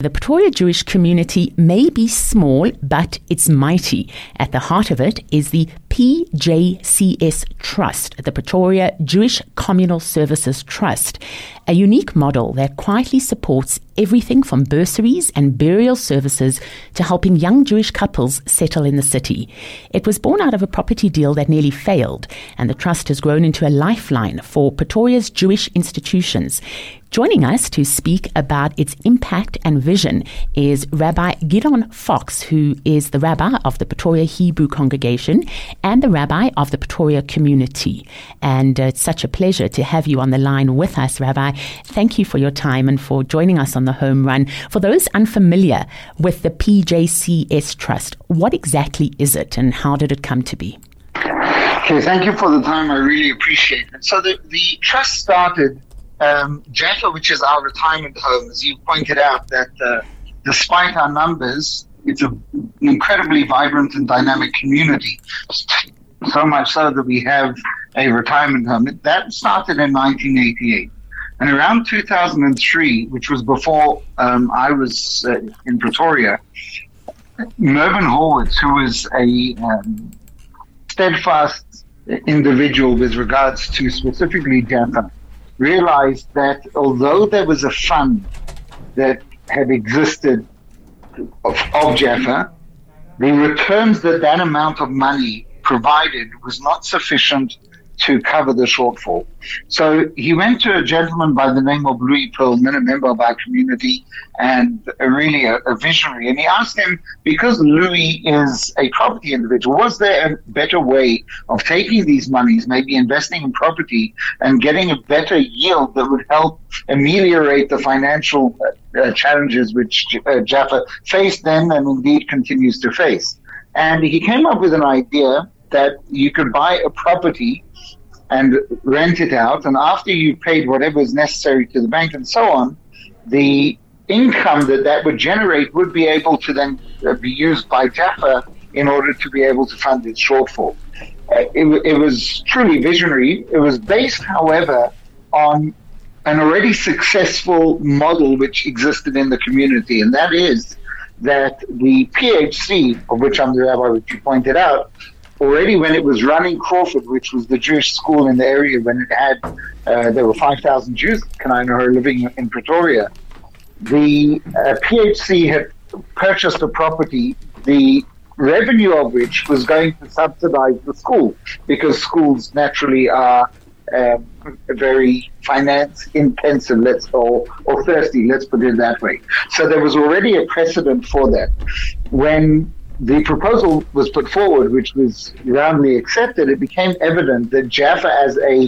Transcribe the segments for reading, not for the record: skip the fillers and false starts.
The Pretoria Jewish community may be small, but it's mighty. At the heart of it is the PJCS Trust, the Pretoria Jewish Communal Services Trust, a unique model that quietly supports everything from bursaries and burial services to helping young Jewish couples settle in the city. It was born out of a property deal that nearly failed, and the trust has grown into a lifeline for Pretoria's Jewish institutions. Joining us to speak about its impact and vision is Rabbi Gideon Fox, who is the rabbi of the Pretoria Hebrew Congregation and the rabbi of the Pretoria community. And it's such a pleasure to have you on the line with us, Rabbi. Thank you for your time and for joining us on the home run. For those unfamiliar with the PJCS Trust, what exactly is it and how did it come to be? Okay, thank you for the time. I really appreciate it. So the trust started Jaffa, which is our retirement home, as you pointed out, that despite our numbers, it's an incredibly vibrant and dynamic community. So much so that we have a retirement home. That started in 1988. And around 2003, which was before I was in Pretoria, Mervyn Horwitz, who was a steadfast individual with regards to specifically Jaffa, realized that although there was a fund that had existed of Jaffa, the returns that amount of money provided was not sufficient to cover the shortfall. So he went to a gentleman by the name of Louis Perlman, a member of our community and really a visionary. And he asked him, because Louis is a property individual, was there a better way of taking these monies, maybe investing in property and getting a better yield that would help ameliorate the financial challenges which Jaffa faced then and indeed continues to face? And he came up with an idea that you could buy a property and rent it out, and after you paid whatever is necessary to the bank and so on, the income that would generate would be able to then be used by Jaffa in order to be able to fund its shortfall. It was truly visionary. It was based, however, on an already successful model which existed in the community, and that is that the PHC, of which I'm the rabbi, which you pointed out, already when it was running Crawford, which was the Jewish school in the area, when it had, there were 5,000 Jews, living in Pretoria, the PHC had purchased a property, the revenue of which was going to subsidize the school, because schools naturally are very finance intensive, or thirsty, let's put it that way. So there was already a precedent for that. When the proposal was put forward, which was roundly accepted, it became evident that Jaffa as a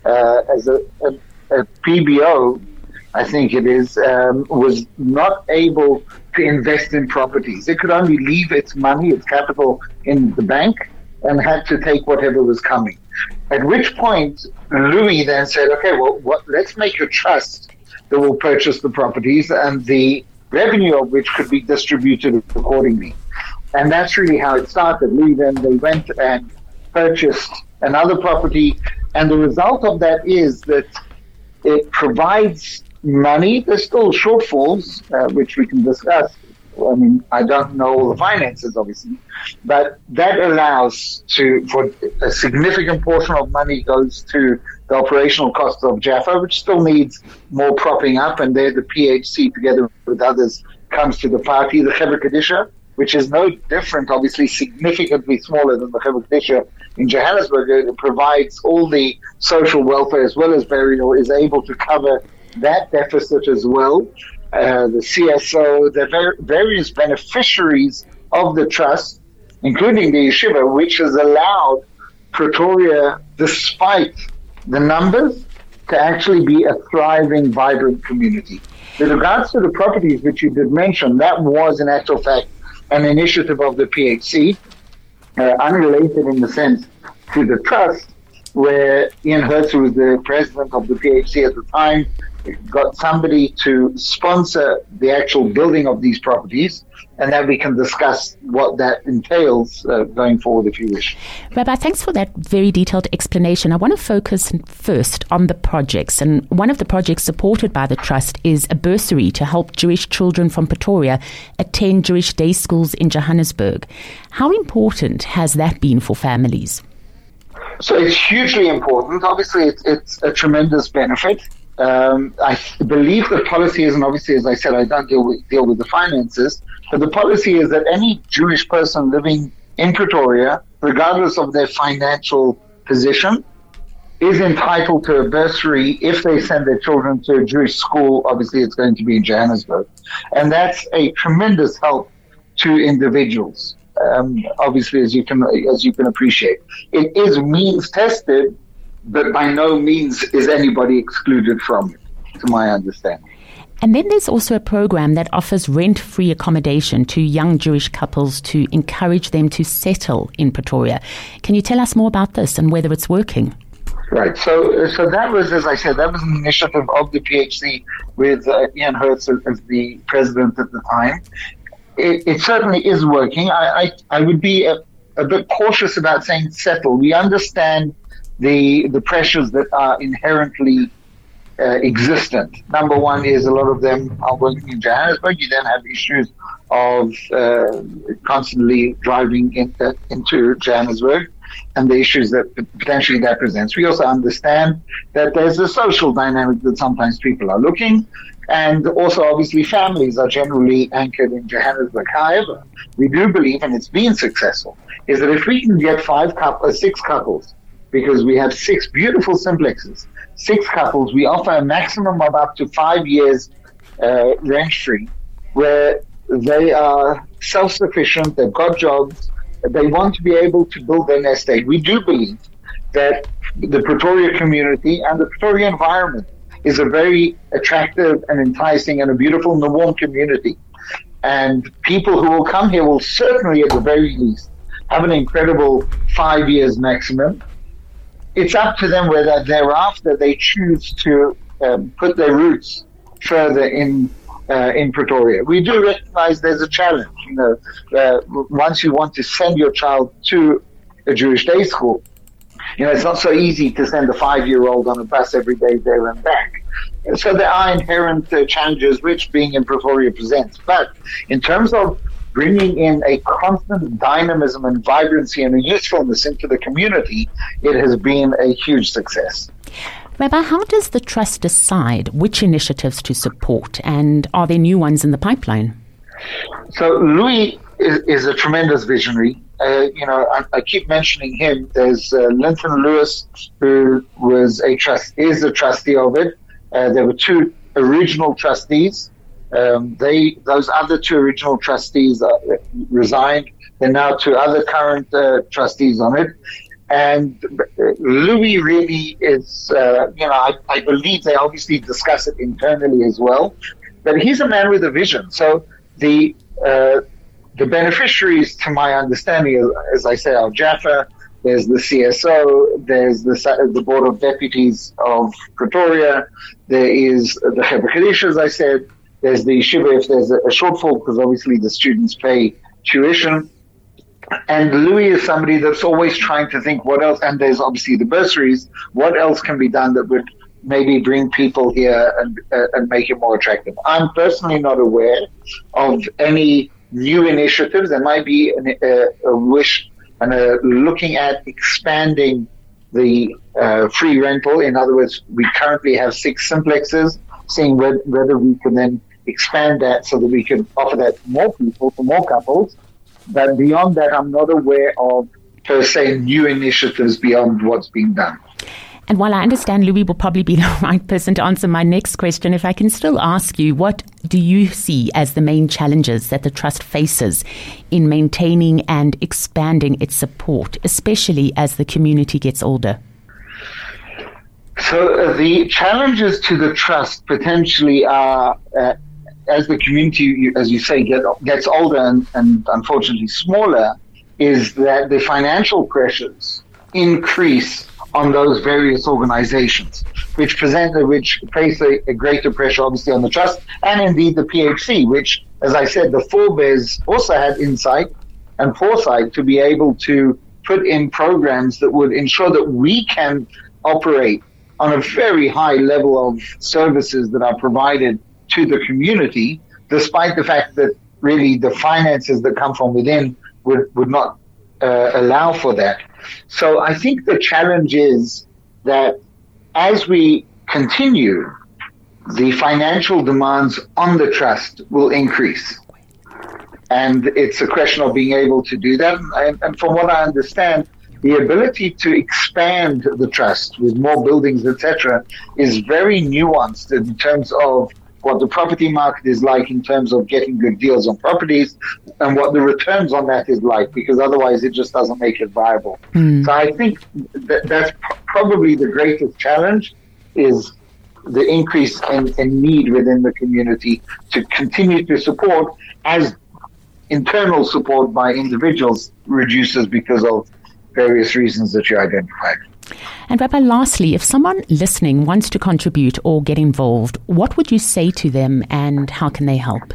PBO, I think it is, was not able to invest in properties. It could only leave its money, its capital in the bank, and had to take whatever was coming. At which point, Louis then said, okay, well, let's make a trust that will purchase the properties and the revenue of which could be distributed accordingly. And that's really how it started. They went and purchased another property, and the result of that is that it provides money. There's still shortfalls, which we can discuss. I mean, I don't know all the finances, obviously, but that allows for a significant portion of money goes to the operational costs of Jaffa, which still needs more propping up, and there the PHC, together with others, comes to the party. The Chevra Kadisha, which is no different, obviously significantly smaller than the Chevra Kadisha in Johannesburg, it provides all the social welfare as well as burial, is able to cover that deficit as well. The CSO, the various beneficiaries of the trust, including the yeshiva, which has allowed Pretoria, despite the numbers, to actually be a thriving, vibrant community. With regards to the properties which you did mention, that was in actual fact an initiative of the PHC, unrelated in the sense to the trust, where Ian Hertz, who was the president of the PHC at the time, got somebody to sponsor the actual building of these properties, and then we can discuss what that entails going forward if you wish. Rabbi, thanks for that very detailed explanation. I want to focus first on the projects. And one of the projects supported by the Trust is a bursary to help Jewish children from Pretoria attend Jewish day schools in Johannesburg. How important has that been for families? So it's hugely important. Obviously, it's a tremendous benefit. I believe the policy is, and obviously, as I said, I don't deal with the finances, but the policy is that any Jewish person living in Pretoria, regardless of their financial position, is entitled to a bursary if they send their children to a Jewish school. Obviously, it's going to be in Johannesburg. And that's a tremendous help to individuals. Obviously, as you can appreciate, it is means tested, but by no means is anybody excluded from it, to my understanding. And then there's also a program that offers rent-free accommodation to young Jewish couples to encourage them to settle in Pretoria. Can you tell us more about this and whether it's working? Right. So that was, as I said, that was an initiative of the PHC with Ian Hertz as the president at the time. It certainly is working. I would be a bit cautious about saying settle. We understand the pressures that are inherently existent. Number one is a lot of them are working in Johannesburg. You then have issues of constantly driving into Johannesburg and the issues that potentially that presents. We also understand that there's a social dynamic that sometimes people are looking, and also obviously families are generally anchored in Johannesburg. However, we do believe, and it's been successful, is that if we can get 6 couples, because we have 6 beautiful simplexes, 6 couples, we offer a maximum of up to 5 years rent-free, where they are self-sufficient, they've got jobs, they want to be able to build their nest egg. We do believe that the Pretoria community and the Pretoria environment is a very attractive and enticing and a beautiful and a warm community. And people who will come here will certainly, at the very least, have an incredible 5 years maximum. It's up to them whether thereafter they choose to put their roots further in Pretoria. We do recognize there's a challenge. Once you want to send your child to a Jewish day school, it's not so easy to send a 5-year-old on a bus every day there and back. So there are inherent challenges which being in Pretoria presents. But in terms of bringing in a constant dynamism and vibrancy and a usefulness into the community, it has been a huge success. Rabbi, how does the Trust decide which initiatives to support, and are there new ones in the pipeline? So Louis is a tremendous visionary. I keep mentioning him. There's Linton Lewis, who is a trustee of it. There were 2 original trustees. Those other 2 original trustees resigned. There are now 2 other current trustees on it. And Louis really is, I believe they obviously discuss it internally as well. But he's a man with a vision. So the beneficiaries, to my understanding, as I say, are Jaffa, there's the CSO, there's the Board of Deputies of Pretoria, there is the Chevra Kaddish, as I said, there's the yeshiva if there's a shortfall, because obviously the students pay tuition. And Louis is somebody that's always trying to think what else, and there's obviously the bursaries, what else can be done that would maybe bring people here and make it more attractive. I'm personally not aware of any new initiatives. There might be a wish and looking at expanding the free rental. In other words, we currently have 6 simplexes, seeing whether we can then expand that so that we can offer that to more people, to more couples. But beyond that, I'm not aware of, per se, new initiatives beyond what's being done. And while I understand Louis will probably be the right person to answer my next question, if I can still ask you, what do you see as the main challenges that the Trust faces in maintaining and expanding its support, especially as the community gets older? So the challenges to the Trust potentially are, as the community, as you say, gets older and unfortunately smaller, is that the financial pressures increase on those various organizations. which place a greater pressure, obviously, on the trust, and indeed the PHC, which, as I said, the forebears also had insight and foresight to be able to put in programs that would ensure that we can operate on a very high level of services that are provided to the community, despite the fact that really the finances that come from within would not allow for that. So I think the challenge is that as we continue, the financial demands on the trust will increase. And it's a question of being able to do that. And from what I understand, the ability to expand the trust with more buildings, etc., is very nuanced in terms of what the property market is like in terms of getting good deals on properties and what the returns on that is like, because otherwise it just doesn't make it viable. So I think that's probably the greatest challenge, is the increase in need within the community to continue to support, as internal support by individuals reduces because of various reasons that you identified. And Rabbi, lastly, if someone listening wants to contribute or get involved, what would you say to them and how can they help?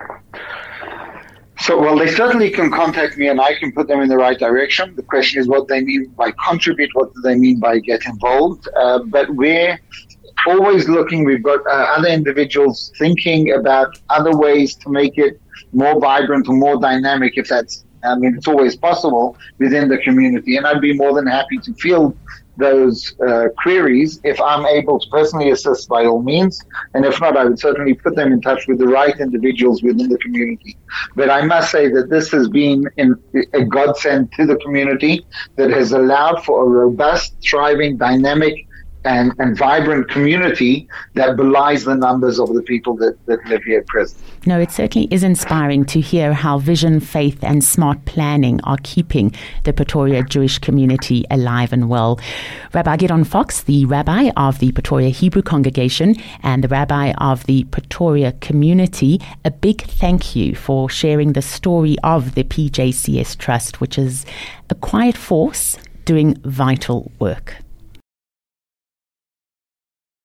So, well, they certainly can contact me and I can put them in the right direction. The question is what they mean by contribute, what do they mean by get involved? But we're always looking, we've got other individuals thinking about other ways to make it more vibrant or more dynamic, if that's, it's always possible within the community. And I'd be more than happy to field those queries. If I'm able to personally assist, by all means, and if not, I would certainly put them in touch with the right individuals within the community. But I must say that this has been a godsend to the community that has allowed for a robust, thriving, dynamic, and vibrant community that belies the numbers of the people that live here at present. No, it certainly is inspiring to hear how vision, faith, and smart planning are keeping the Pretoria Jewish community alive and well. Rabbi Gideon Fox, the rabbi of the Pretoria Hebrew congregation and the rabbi of the Pretoria community, a big thank you for sharing the story of the PJCS Trust, which is a quiet force doing vital work.